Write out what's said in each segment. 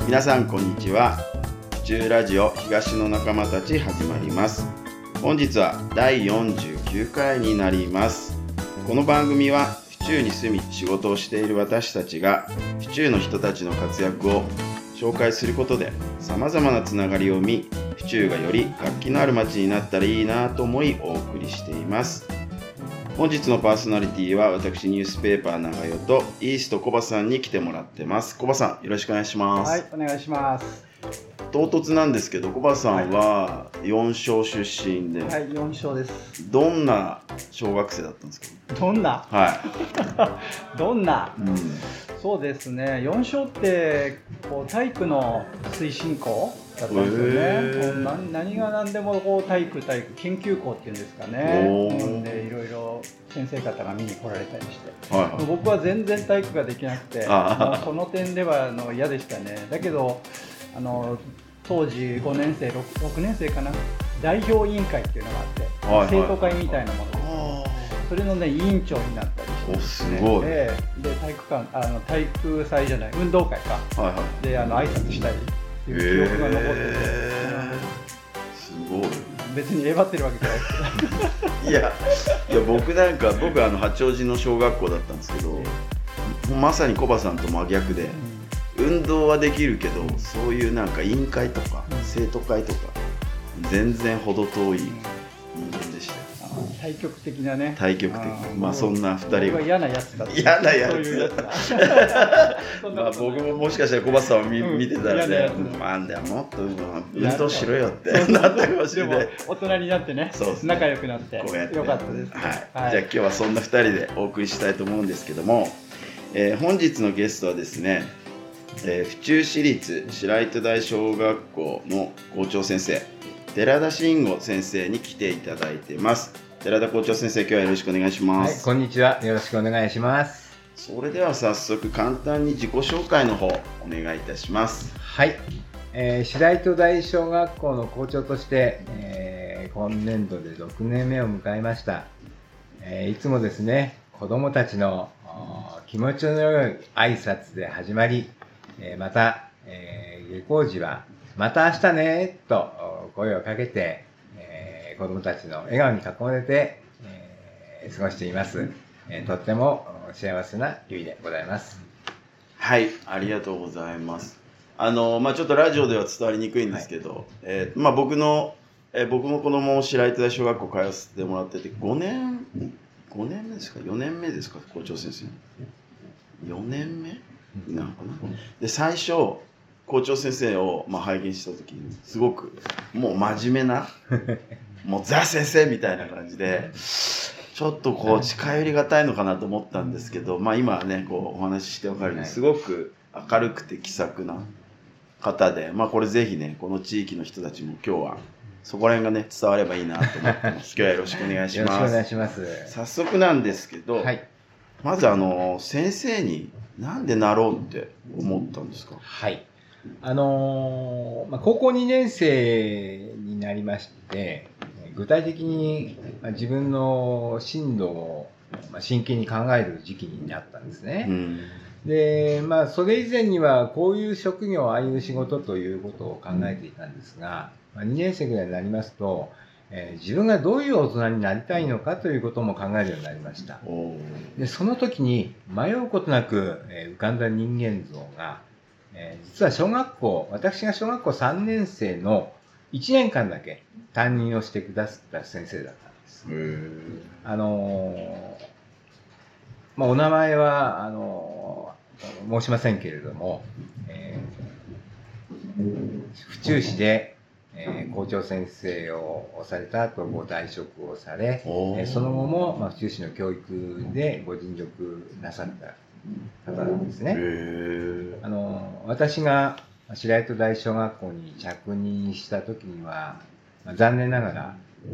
皆さんこんにちは。府中ラジオ東の仲間たち始まります。本日は第49回になります。この番組は府中に住み仕事をしている私たちが府中の人たちの活躍を紹介することで様々なつながりを見、府中がより活気のある街になったらいいなと思いお送りしています。本日のパーソナリティは私ニュースペーパー長代とイーストコバさんに来てもらってます。コバさんよろしくお願いします。 はい、お願いします。 唐突なんですけど、コバさんは4小出身で、 はい、4小です。 どんな小学生だったんですか？ どんなどんな、そうですね、4小ってこう体育の推進校だったんですよね。何が何でもこう体育研究校っていうんですかね。でいろいろ先生方が見に来られたりして、僕は全然体育ができなくて、その点では嫌でしたね。だけど当時5年生 6年生かな、代表委員会っていうのがあって、生徒会みたいなものです。それのね、委員長になったりして、 すごい。 で体育祭じゃない、運動会か、で挨拶したりっていう記憶が残ってて、 すごい。 別にえばってるわけじゃないですけどいや僕八王子の小学校だったんですけど、まさにコバさんと真逆で、運動はできるけど、そういうなんか委員会とか、生徒会とか全然程遠い人間でした。 対極的なね。 対極的。まあそんな2人は。 僕は嫌なやつだった。 嫌なやつ。 そういうやつだ。 まあ僕ももしかしたらコバさんを見てたらね、なんだよもっと運動しろよってなったかもしれない。 でも大人になってね、仲良くなってよかったです。 はい。じゃあ今日はそんな2人でお送りしたいと思うんですけども、本日のゲストはですね、府中市立白糸台小学校の校長先生、寺田慎吾先生に来ていただいてます。寺田校長先生、今日はよろしくお願いします。 はい、こんにちは。よろしくお願いします。 それでは早速簡単に自己紹介の方お願いいたします。 はい、白糸台小学校の校長として、今年度で6年目を迎えました。いつもですね、子どもたちの気持ちの良い挨拶で始まり、また、下校時はまた明日ねと声をかけて、子どもたちの笑顔に囲まれて、過ごしています。とっても幸せな日々でございます。 はい、ありがとうございます。ちょっとラジオでは伝わりにくいんですけど、僕も子供を白糸台小学校通わせてもらってて5年目ですか4年目ですか、校長先生4年目なのかな。で最初校長先生を拝見した時にすごくもう真面目なもうザ先生みたいな感じでちょっとこう近寄りがたいのかなと思ったんですけど、今はねこうお話しして分かるようにすごく明るくて気さくな方で、これぜひねこの地域の人たちも今日はそこら辺がね伝わればいいなと思ってます。今日はよろしくお願いします。 よろしくお願いします。 早速なんですけど、まず先生になんでなろうって思ったんですか？ はい。高校2年生になりまして、具体的に自分の進路を真剣に考える時期になったんですね。で、それ以前にはこういう職業、ああいう仕事ということを考えていたんですが、2年生ぐらいになりますと、自分がどういう大人になりたいのかということも考えるようになりました。で、その時に迷うことなく浮かんだ人間像が、実は私が小学校3年生の1年間だけ担任をしてくださった先生だったんです。お名前は申しませんけれども、府中市で校長先生をされた後ご退職をされ、その後も府中市の教育でご尽力なさった方なんですね。私が白糸台小学校に着任した時には、残念ながら、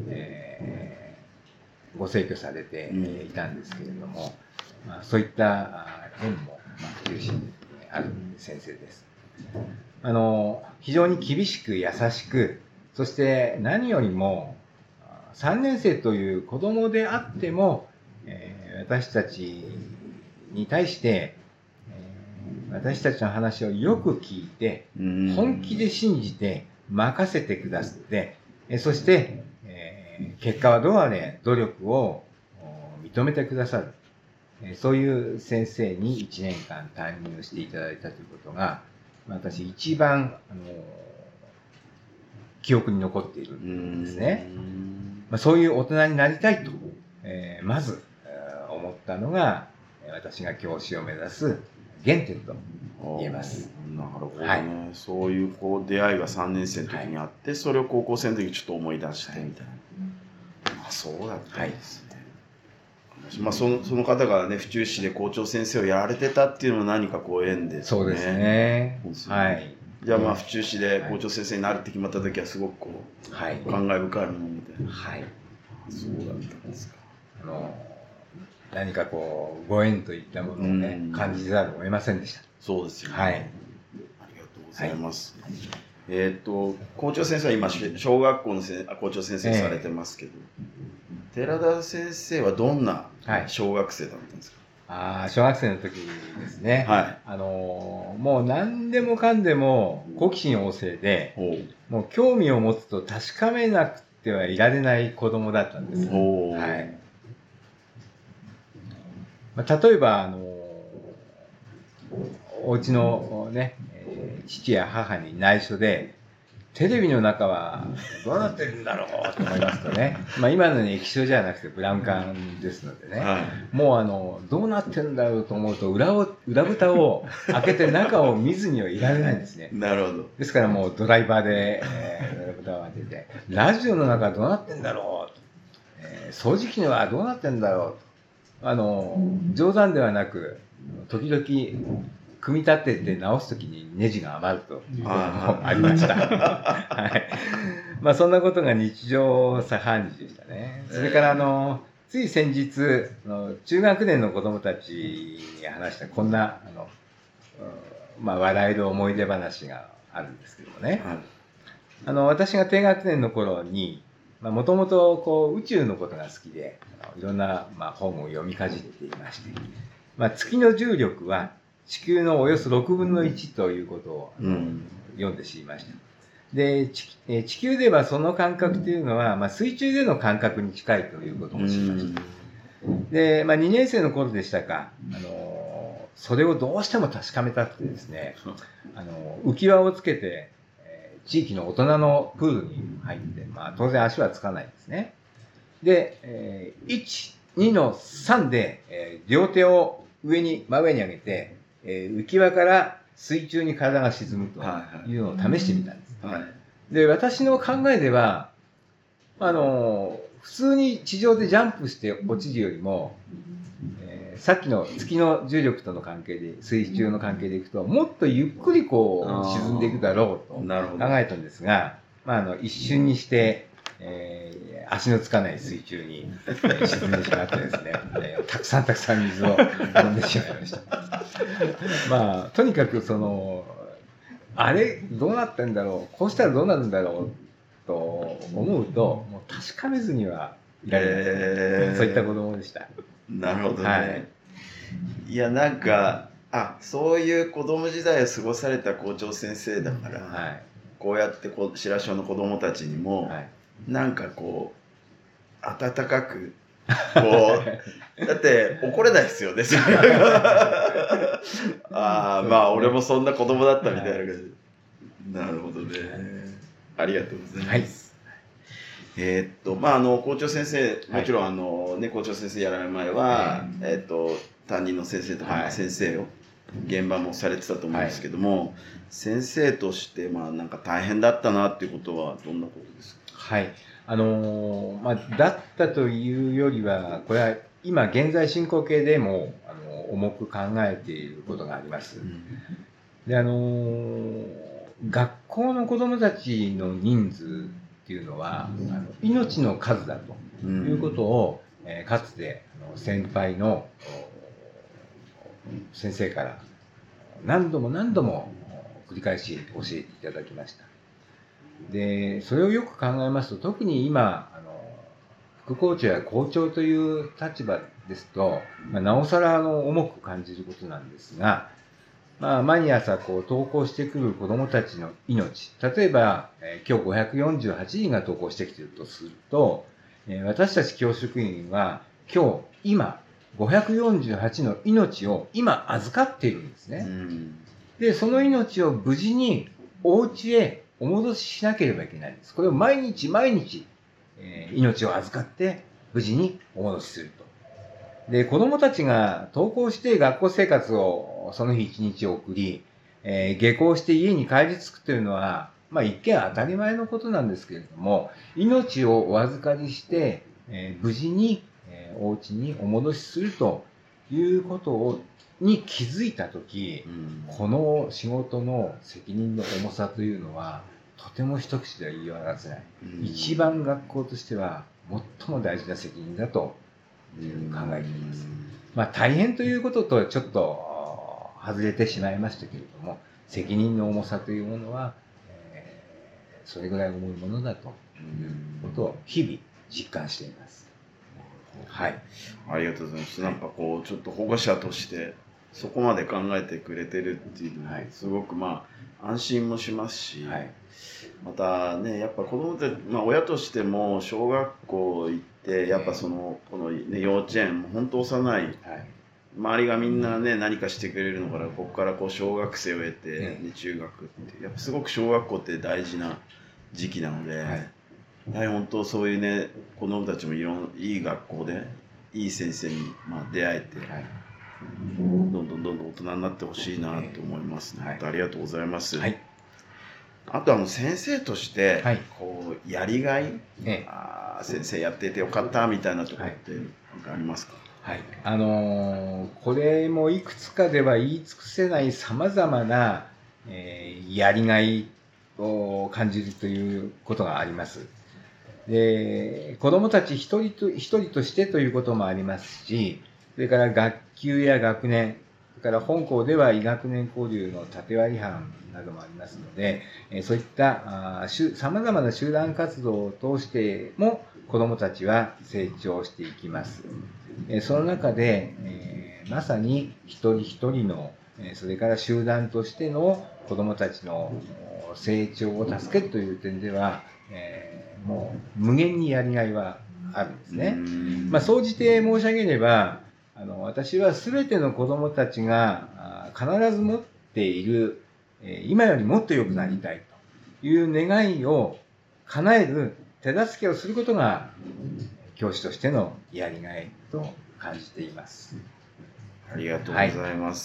ご逝去されていたんですけれども、そういった縁も府中市にある先生です。非常に厳しく優しく、そして何よりも3年生という子供であっても、私たちに対して、 私たちの話をよく聞いて、本気で信じて任せてくださって、そして、結果はどうあれ努力を認めてくださる。そういう先生に1年間担任をしていただいたということが、私一番、記憶に残っているんですね。そういう大人になりたいと、まず、思ったのが、私が教師を目指す原点と言えます。 なるほどね。はい、そういう出会いが3年生の時にあって、それを高校生の時にちょっと思い出してみたいな。そうだったんですね。その方がね、府中市で校長先生をやられてたっていうのも何か縁ですね。 そうですね。はい。 じゃあ府中市で校長先生になるって決まった時はすごく感慨深いものみたいな。はい。そうだったんですか。 何かご縁といったものをね、感じざるを得ませんでした。 そうですよね。 はい。 ありがとうございます。校長先生は今、小学校の校長先生されてますけど、寺田先生はどんな小学生だったんですか？ 小学生の時ですね。はい。もう何でもかんでも好奇心旺盛で、もう興味を持つと確かめなくてはいられない子供だったんです。はい。例えば、お家のね、父や母に内緒で、テレビの中はどうなってるんだろうと思いますとね、今のように液晶じゃなくてブラウン管ですのでね、もうどうなってるんだろうと思うと裏蓋を開けて中を見ずにはいられないんですね。 なるほど。 ですからもうドライバーで、裏蓋を開けて、ラジオの中はどうなってんだろうと、掃除機はどうなってんだろうと、冗談ではなく、時々、組み立てて直すときにネジが余るということもありました。はい。そんなことが日常茶飯事でしたね。それからつい先日、中学年の子供たちに話したこんな、笑える思い出話があるんですけどもね。私が低学年の頃に、もともと宇宙のことが好きで、いろんな本を読みかじっていまして、月の重力は地球のおよそ6分の1ということを読んで知りました。で、地球ではその感覚というのは、水中での感覚に近いということも知りました。で、2年生の頃でしたか、それをどうしても確かめたくてですね、浮き輪をつけて、地域の大人のプールに入って、当然足はつかないんですね。で、1、2の3で、両手を真上に上げて、浮き輪から水中に体が沈むというのを試してみたんです。で、私の考えでは、普通に地上でジャンプして落ちるよりも、さっきの月の重力との関係で、水中の関係でいくと、もっとゆっくり沈んでいくだろうと考えたんですが、一瞬にして、足のつかない水中に沈んでしまってですね、たくさん水を飲んでしまいました。とにかくあれどうなってんだろう、こうしたらどうなるんだろうと思うと、もう確かめずにはいられない、そういった子供でした。 なるほどね。はい、いやなんかそういう子供時代を過ごされた校長先生だから、こうやって白潮の子供たちにも、なんか温かくだって怒れないですよね。俺もそんな子供だったみたいな感じ。なるほどね。ありがとうございます。校長先生、もちろん校長先生やられる前は、担任の先生とか先生を現場もされてたと思うんですけども、先生としてなんか大変だったなっていうことはどんなことですか？ はい。だったというよりは、これは今現在進行形でも重く考えていることがあります。で、学校の子どもたちの人数っていうのは命の数だということを、かつて先輩の先生から何度も繰り返し教えていただきました。で、それをよく考えますと、特に今副校長や校長という立場ですと、なおさら重く感じることなんですが、 毎朝登校してくる子どもたちの命、例えば、今日548人が登校してきているとすると、私たち教職員は今548の命を今預かっているんですね。で、その命を無事にお家へお戻ししなければいけないんです。これを毎日毎日、命を預かって無事にお戻しすると。で、子供たちが登校して学校生活をその日一日送り、下校して家に帰り着くというのは、一見当たり前のことなんですけれども、命をお預かりして、無事に、お家にお戻しするということに気づいたとき、この仕事の責任の重さというのは、とても一口では言い表せない。一番学校としては最も大事な責任だと考えています。大変ということとちょっと外れてしまいましたけれども、責任の重さというものは、それぐらい重いものだということを日々実感しています。はい。 ありがとうございます。なんかちょっと保護者としてそこまで考えてくれてるっていうのはすごく安心もしますし、またね、やっぱ子供って、親としても小学校行ってやっぱこの、幼稚園も本当幼い、周りがみんなね何かしてくれるのからここから小学生を経て、中学ってやっぱすごく小学校って大事な時期なので、やはり本当そういうね子供たちもいい学校でいい先生に出会えて、どんどん大人になってほしいなと思いますね。ありがとうございます。あと先生としてやりがい、先生やっててよかったみたいなところって何かありますか？ これもいくつかでは言い尽くせないさまざまな、やりがいを感じるということがあります。で、子どもたち一人としてということもありますし、それから学級や学年、それから本校では医学年交流の縦割り班などもありますので、そういったさまざまな集団活動を通しても子どもたちは成長していきます。その中で、まさに一人一人の、それから集団としての子どもたちの成長を助けるという点では、もう無限にやりがいはあるんですね。総じて申し上げれば、私は全ての子どもたちが必ず持っている、今よりもっと良くなりたいという願いを叶える手助けをすることが教師としてのやりがいと感じています。 ありがとうございます。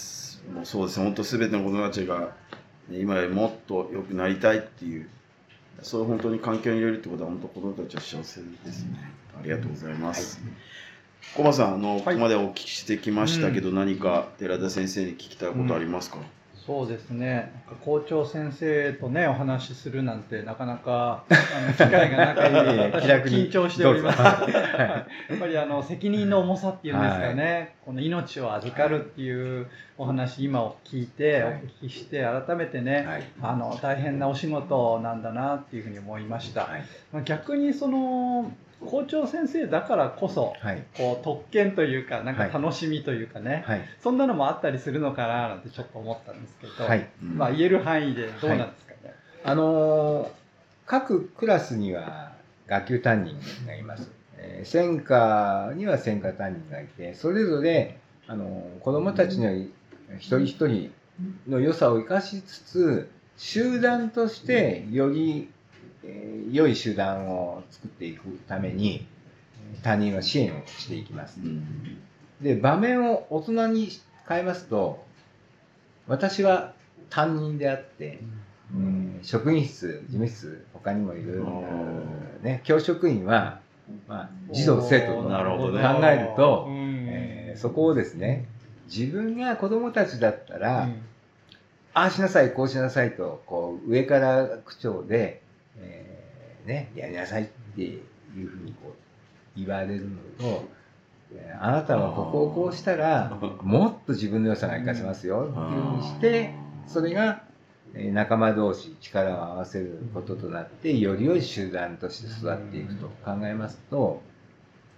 もうそうですね、本当すべての子どもたちが今よりもっと良くなりたいっていう、そういう本当に環境に入れるってことは本当子どもたちは幸せですね。ありがとうございます。コバさん、ここまでお聞きしてきましたけど、何か寺田先生に聞きたいことありますか？ そうですね、校長先生とねお話しするなんてなかなか機会がなくて緊張しております。やっぱり責任の重さっていうんですかね、この命を預かるっていうお話今を聞いてお聞きして改めてね、大変なお仕事なんだなっていうふうに思いました。逆に校長先生だからこそ、特権というか、なんか楽しみというかね、そんなのもあったりするのかななんてちょっと思ったんですけど、言える範囲でどうなんですかね。 各クラスには学級担任がいます。専科には専科担任がいて、それぞれ子どもたちの一人一人の良さを生かしつつ、集団としてより良い集団を作っていくために担任は支援をしていきます。で、場面を大人に変えますと、私は担任であって、職員室、事務室、他にもいる、教職員は、児童生徒と考えると、そこをですね、自分が子どもたちだったら、ああしなさい、こうしなさいと、上から口調で、やりなさいっていうふうに言われるのと、あなたはここをこうしたらもっと自分の良さが生かせますよっていうふうにして、それが仲間同士力を合わせることとなってより良い集団として育っていくと考えますと、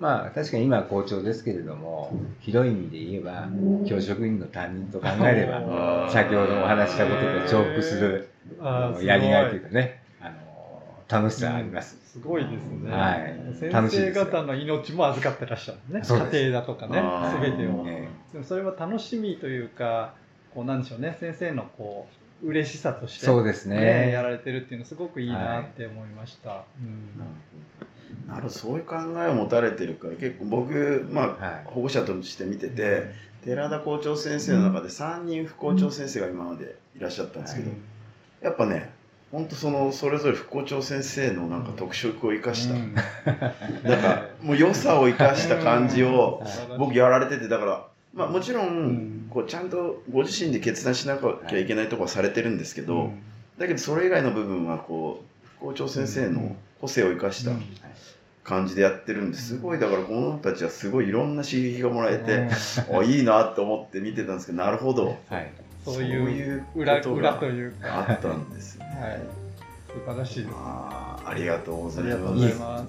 まあ確かに今は校長ですけれども、広い意味で言えば教職員の担任と考えれば、先ほどお話したことと重複するやりがいというかね、楽しさあります。 すごいですね。 はい。 先生方の命も預かってらっしゃるんですね。家庭だとかね、すべてを。でもそれは楽しみというか、こうなんでしょうね、先生のこう嬉しさとして、 そうですね、 やられてるっていうのすごくいいなって思いました。 なるほど、そういう考えを持たれてるから、結構僕、まあ保護者として見てて、寺田校長先生の中で3人副校長先生が今までいらっしゃったんですけど、やっぱね、本当それぞれ副校長先生のなんか特色を生かした、なんかもう良さを生かした感じを僕やられてて、だからまあもちろんこうちゃんとご自身で決断しなきゃいけないところはされてるんですけど、だけどそれ以外の部分はこう副校長先生の個性を生かした感じでやってるんですごい、だからこの子たちはすごいいろんな刺激がもらえて、いいなと思って見てたんですけど、なるほど。そういう裏というかあったんですね。 素晴らしいです。 ありがとうございます。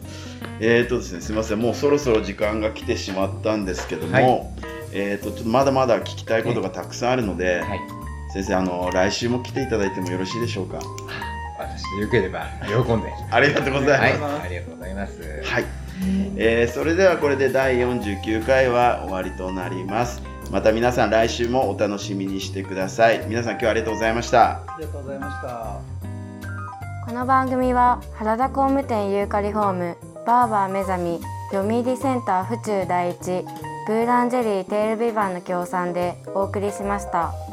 ですね、すみません、もうそろそろ時間が来てしまったんですけども、ちょっとまだまだ聞きたいことがたくさんあるので、先生来週も来ていただいてもよろしいでしょうか。 私でよければ喜んで。 ありがとうございます。ありがとうございます。 はい。それではこれで第49回は終わりとなります。また皆さん来週もお楽しみにしてください。皆さん今日はありがとうございました。 ありがとうございました。 この番組は原田工務店ユーカリホーム、バーバー目覚み、読売センター府中第一、ブーランジェリーテールビバンの協賛でお送りしました。